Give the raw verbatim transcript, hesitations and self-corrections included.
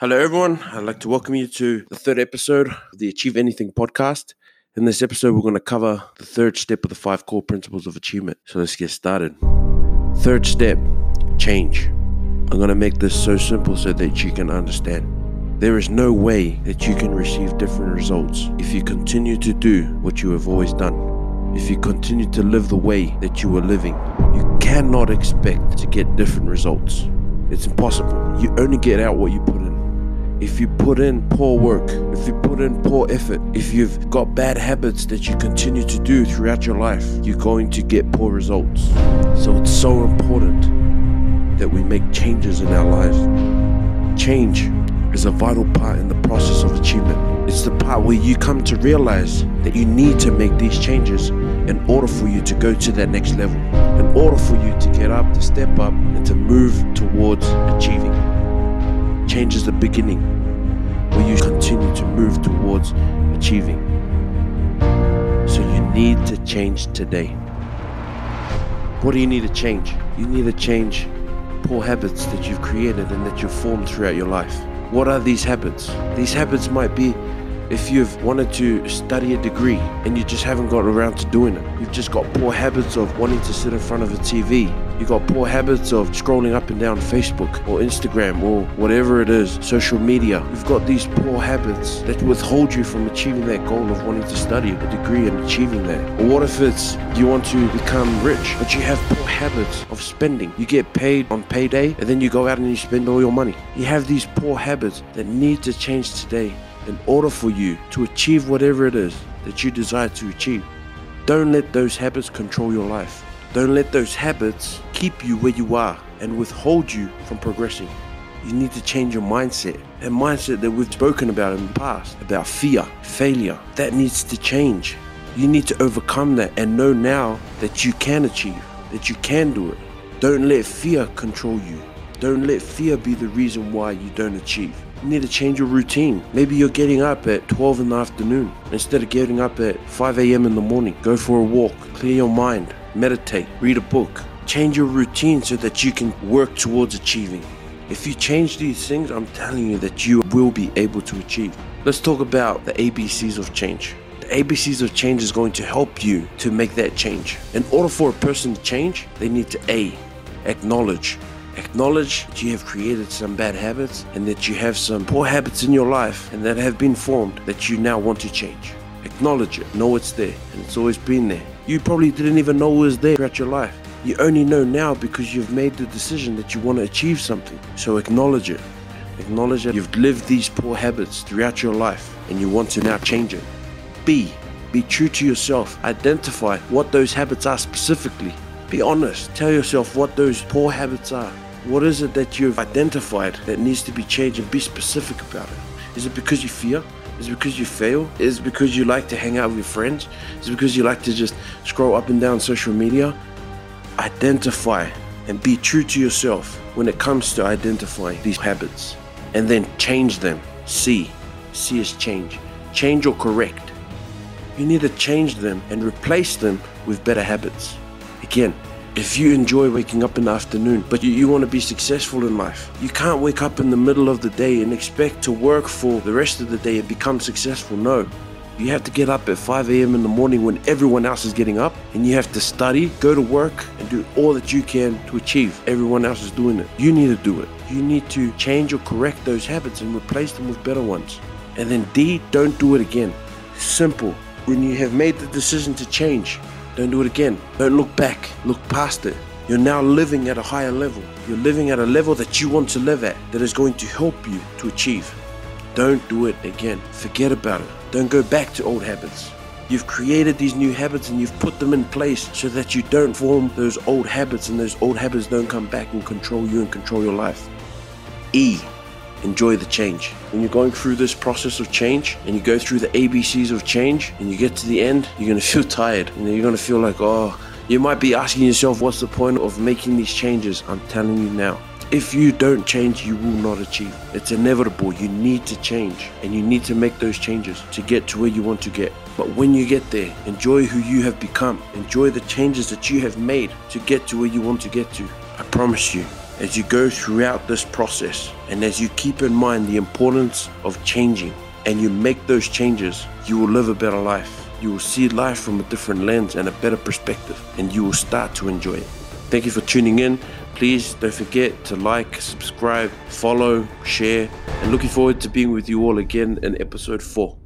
Hello, everyone. I'd like to welcome you to the third episode of the Achieve Anything podcast. In this episode, we're going to cover the third step of the five core principles of achievement. So let's get started. Third step, change. I'm going to make this so simple so that you can understand. There is no way that you can receive different results if you continue to do what you have always done. If you continue to live the way that you were living, you cannot expect to get different results. It's impossible. You only get out what you put in. If you put in poor work, if you put in poor effort, if you've got bad habits that you continue to do throughout your life, you're going to get poor results. So it's so important that we make changes in our lives. Change is a vital part in the process of achievement. It's the part where you come to realize that you need to make these changes in order for you to go to that next level, in order for you to get up, to step up, and to move towards achieving. Change is the beginning, where you continue to move towards achieving. So you need to change today. What do you need to change? You need to change poor habits that you've created and that you've formed throughout your life. What are these habits? These habits might be if you've wanted to study a degree and you just haven't got around to doing it. You've just got poor habits of wanting to sit in front of a T V. You've got poor habits of scrolling up and down Facebook or Instagram or whatever it is, social media. You've got these poor habits that withhold you from achieving that goal of wanting to study a degree and achieving that. Or what if it's you want to become rich, but you have poor habits of spending. You get paid on payday and then you go out and you spend all your money. You have these poor habits that need to change today in order for you to achieve whatever it is that you desire to achieve. Don't let those habits control your life. Don't let those habits keep you where you are and withhold you from progressing. You need to change your mindset. That mindset that we've spoken about in the past, about fear, failure, that needs to change. You need to overcome that and know now that you can achieve, that you can do it. Don't let fear control you. Don't let fear be the reason why you don't achieve. You need to change your routine. Maybe you're getting up at twelve in the afternoon instead of getting up at five a.m. in the morning. Go for a walk, clear your mind, meditate, read a book. Change your routine so that you can work towards achieving. If you change these things, I'm telling you that you will be able to achieve. Let's talk about the A B Cs of change. The A B Cs of change is going to help you to make that change. In order for a person to change, they need to A, acknowledge. Acknowledge that you have created some bad habits and that you have some poor habits in your life and that have been formed that you now want to change. Acknowledge it. Know it's there and it's always been there. You probably didn't even know it was there throughout your life. You only know now because you've made the decision that you want to achieve something. So acknowledge it. Acknowledge that you've lived these poor habits throughout your life and you want to now change it. B. Be true to yourself. Identify what those habits are specifically. Be honest. Tell yourself what those poor habits are. What is it that you've identified that needs to be changed, and be specific about it? Is it because you fear? Is it because you fail? Is it because you like to hang out with your friends? Is it because you like to just scroll up and down social media? Identify and be true to yourself when it comes to identifying these habits. And then change them. C. C is change. Change or correct. You need to change them and replace them with better habits. Again, if you enjoy waking up in the afternoon, but you, you want to be successful in life, you can't wake up in the middle of the day and expect to work for the rest of the day and become successful. No. You have to get up at five a.m. in the morning when everyone else is getting up, and you have to study, go to work, and do all that you can to achieve. Everyone else is doing it. You need to do it. You need to change or correct those habits and replace them with better ones. And then D, don't do it again. Simple. When you have made the decision to change, don't do it again. Don't look back. Look past it. You're now living at a higher level. You're living at a level that you want to live at, that is going to help you to achieve. Don't do it again. Forget about it. Don't go back to old habits. You've created these new habits and you've put them in place so that you don't form those old habits and those old habits don't come back and control you and control your life. E. Enjoy the change. When you're going through this process of change and you go through the A B Cs of change and you get to the end, you're going to feel tired. You know, you're going to feel like, oh, you might be asking yourself, what's the point of making these changes? I'm telling you now. If you don't change, you will not achieve. It's inevitable. You need to change and you need to make those changes to get to where you want to get. But when you get there, enjoy who you have become. Enjoy the changes that you have made to get to where you want to get to. I promise you, As you go throughout this process, and as you keep in mind the importance of changing, and you make those changes, you will live a better life. You will see life from a different lens and a better perspective, and you will start to enjoy it. Thank you for tuning in. Please don't forget to like, subscribe, follow, share, and looking forward to being with you all again in episode four.